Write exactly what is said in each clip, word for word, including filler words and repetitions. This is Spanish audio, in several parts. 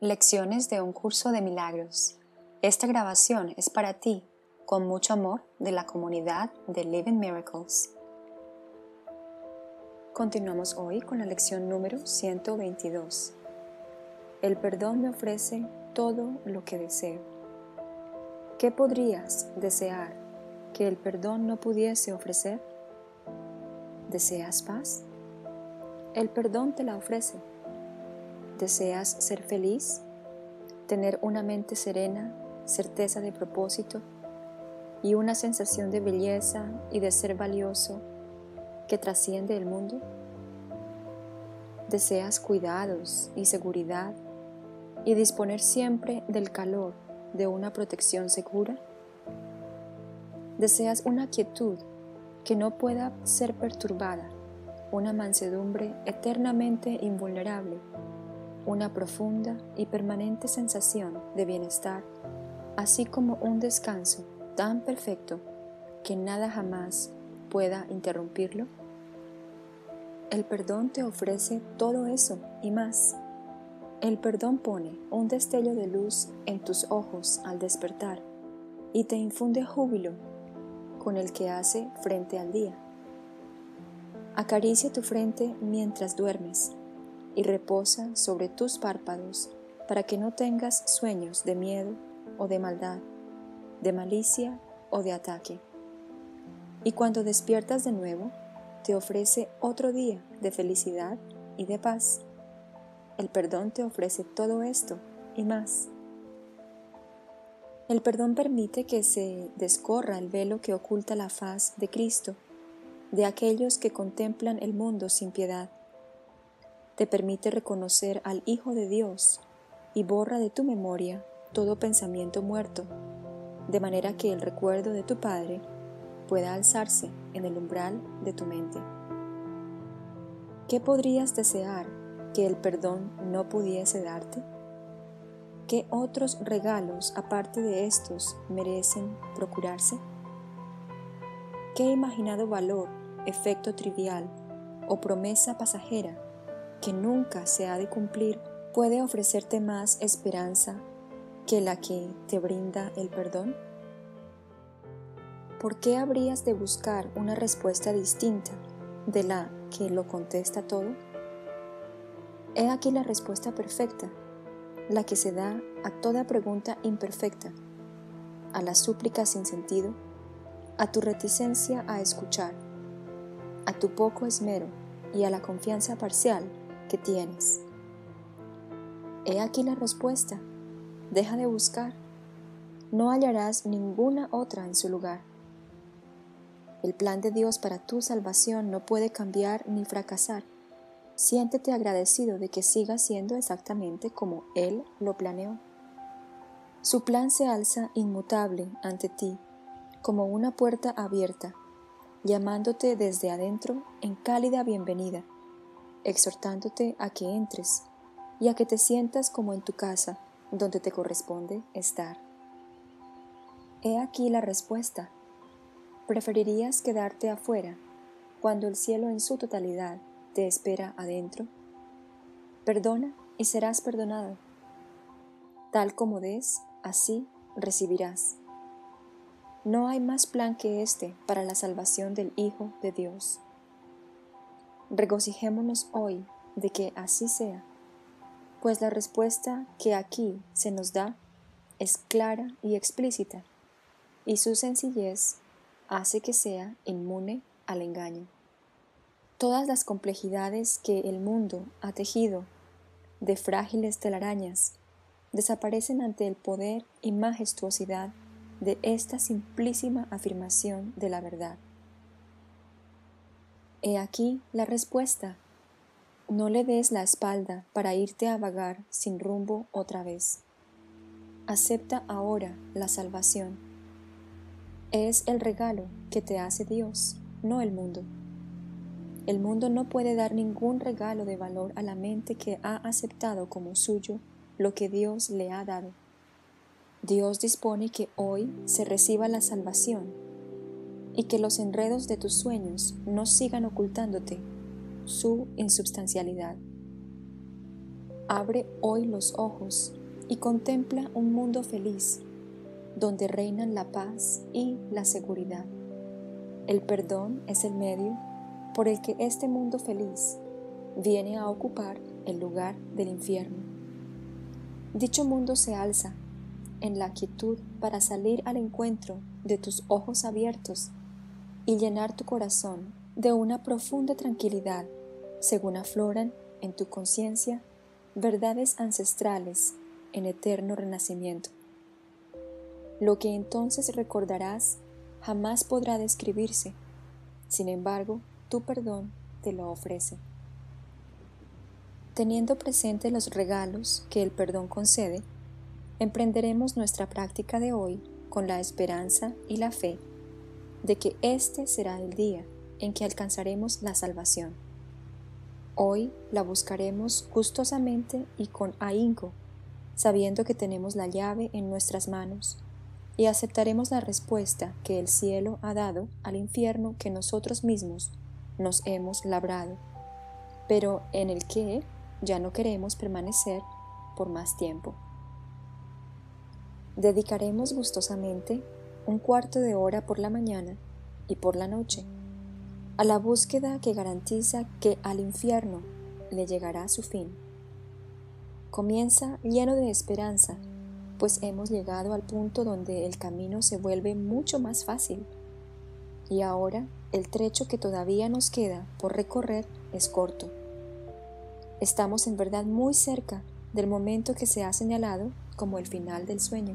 Lecciones de un curso de milagros. Esta grabación es para ti, con mucho amor, de la comunidad de Living Miracles. Continuamos hoy con la lección número ciento veintidós. El perdón me ofrece todo lo que deseo. ¿Qué podrías desear que el perdón no pudiese ofrecer? ¿Deseas paz? El perdón te la ofrece. ¿Deseas ser feliz? ¿Tener una mente serena, certeza de propósito y una sensación de belleza y de ser valioso que trasciende el mundo? ¿Deseas cuidados y seguridad y disponer siempre del calor de una protección segura? ¿Deseas una quietud que no pueda ser perturbada, una mansedumbre eternamente invulnerable, una profunda y permanente sensación de bienestar, así como un descanso tan perfecto que nada jamás pueda interrumpirlo? El perdón te ofrece todo eso y más. El perdón pone un destello de luz en tus ojos al despertar y te infunde júbilo con el que hace frente al día. Acaricia tu frente mientras duermes y reposa sobre tus párpados para que no tengas sueños de miedo o de maldad, de malicia o de ataque. Y cuando despiertas de nuevo, te ofrece otro día de felicidad y de paz. El perdón te ofrece todo esto y más. El perdón permite que se descorra el velo que oculta la faz de Cristo, de aquellos que contemplan el mundo sin piedad. Te permite reconocer al Hijo de Dios y borra de tu memoria todo pensamiento muerto, de manera que el recuerdo de tu Padre pueda alzarse en el umbral de tu mente. ¿Qué podrías desear que el perdón no pudiese darte? ¿Qué otros regalos aparte de estos merecen procurarse? ¿Qué imaginado valor, efecto trivial o promesa pasajera que nunca se ha de cumplir puede ofrecerte más esperanza que la que te brinda el perdón? ¿Por qué habrías de buscar una respuesta distinta de la que lo contesta todo? He aquí la respuesta perfecta, la que se da a toda pregunta imperfecta, a la súplica sin sentido, a tu reticencia a escuchar, a tu poco esmero y a la confianza parcial que tienes. He aquí la respuesta. Deja de buscar. No hallarás ninguna otra en su lugar. El plan de Dios para tu salvación no puede cambiar ni fracasar. Siéntete agradecido de que siga siendo exactamente como Él lo planeó. Su plan se alza inmutable ante ti, como una puerta abierta, llamándote desde adentro en cálida bienvenida, exhortándote a que entres y a que te sientas como en tu casa, donde te corresponde estar. He aquí la respuesta. ¿Preferirías quedarte afuera cuando el cielo en su totalidad te espera adentro? Perdona y serás perdonado. Tal como des, así recibirás. No hay más plan que este para la salvación del Hijo de Dios. Regocijémonos hoy de que así sea, pues la respuesta que aquí se nos da es clara y explícita, y su sencillez hace que sea inmune al engaño. Todas las complejidades que el mundo ha tejido de frágiles telarañas desaparecen ante el poder y majestuosidad de esta simplísima afirmación de la verdad. He aquí la respuesta. No le des la espalda para irte a vagar sin rumbo otra vez. Acepta ahora la salvación. Es el regalo que te hace Dios, no el mundo. El mundo no puede dar ningún regalo de valor a la mente que ha aceptado como suyo lo que Dios le ha dado. Dios dispone que hoy se reciba la salvación y que los enredos de tus sueños no sigan ocultándote su insubstancialidad. Abre hoy los ojos y contempla un mundo feliz, donde reinan la paz y la seguridad. El perdón es el medio por el que este mundo feliz viene a ocupar el lugar del infierno. Dicho mundo se alza en la quietud para salir al encuentro de tus ojos abiertos y llenar tu corazón de una profunda tranquilidad, según afloran en tu conciencia verdades ancestrales en eterno renacimiento. Lo que entonces recordarás jamás podrá describirse, sin embargo, tu perdón te lo ofrece. Teniendo presente los regalos que el perdón concede, emprenderemos nuestra práctica de hoy con la esperanza y la fe de que este será el día en que alcanzaremos la salvación. Hoy la buscaremos gustosamente y con ahínco, sabiendo que tenemos la llave en nuestras manos, y aceptaremos la respuesta que el cielo ha dado al infierno que nosotros mismos nos hemos labrado, pero en el que ya no queremos permanecer por más tiempo. Dedicaremos gustosamente un cuarto de hora por la mañana y por la noche a la búsqueda que garantiza que al infierno le llegará su fin. Comienza lleno de esperanza, pues hemos llegado al punto donde el camino se vuelve mucho más fácil. Y ahora el trecho que todavía nos queda por recorrer es corto. Estamos en verdad muy cerca del momento que se ha señalado como el final del sueño.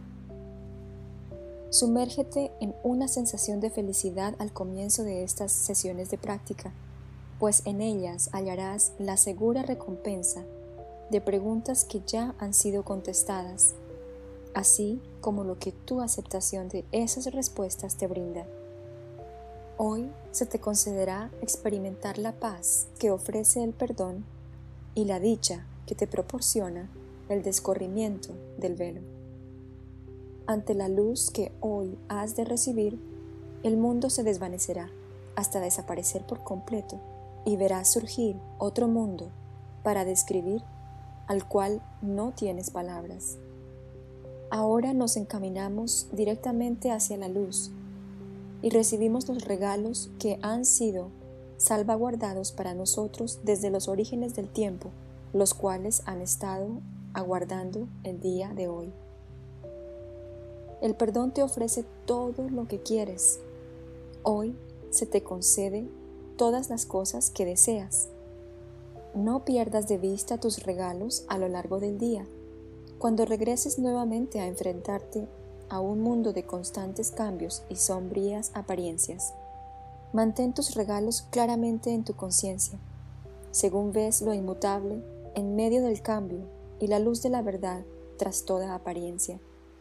Sumérgete en una sensación de felicidad al comienzo de estas sesiones de práctica, pues en ellas hallarás la segura recompensa de preguntas que ya han sido contestadas, así como lo que tu aceptación de esas respuestas te brinda. Hoy se te concederá experimentar la paz que ofrece el perdón y la dicha que te proporciona el descorrimiento del velo. Ante la luz que hoy has de recibir, el mundo se desvanecerá hasta desaparecer por completo y verás surgir otro mundo para describir al cual no tienes palabras. Ahora nos encaminamos directamente hacia la luz y recibimos los regalos que han sido salvaguardados para nosotros desde los orígenes del tiempo, los cuales han estado aguardando el día de hoy. El perdón te ofrece todo lo que quieres. Hoy se te concede todas las cosas que deseas. No pierdas de vista tus regalos a lo largo del día. Cuando regreses nuevamente a enfrentarte a un mundo de constantes cambios y sombrías apariencias, mantén tus regalos claramente en tu conciencia, según ves lo inmutable en medio del cambio y la luz de la verdad tras toda apariencia.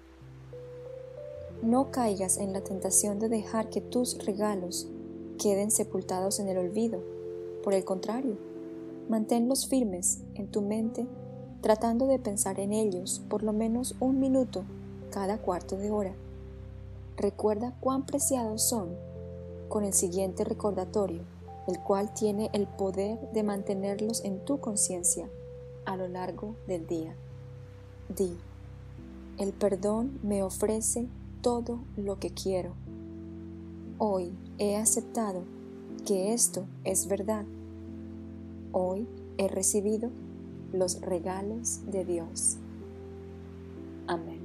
No caigas en la tentación de dejar que tus regalos queden sepultados en el olvido. Por el contrario, manténlos firmes en tu mente, tratando de pensar en ellos por lo menos un minuto cada cuarto de hora. Recuerda cuán preciados son con el siguiente recordatorio, el cual tiene el poder de mantenerlos en tu conciencia a lo largo del día. Di: el perdón me ofrece todo lo que quiero. Hoy he aceptado que esto es verdad. Hoy he recibido los regalos de Dios. Amén.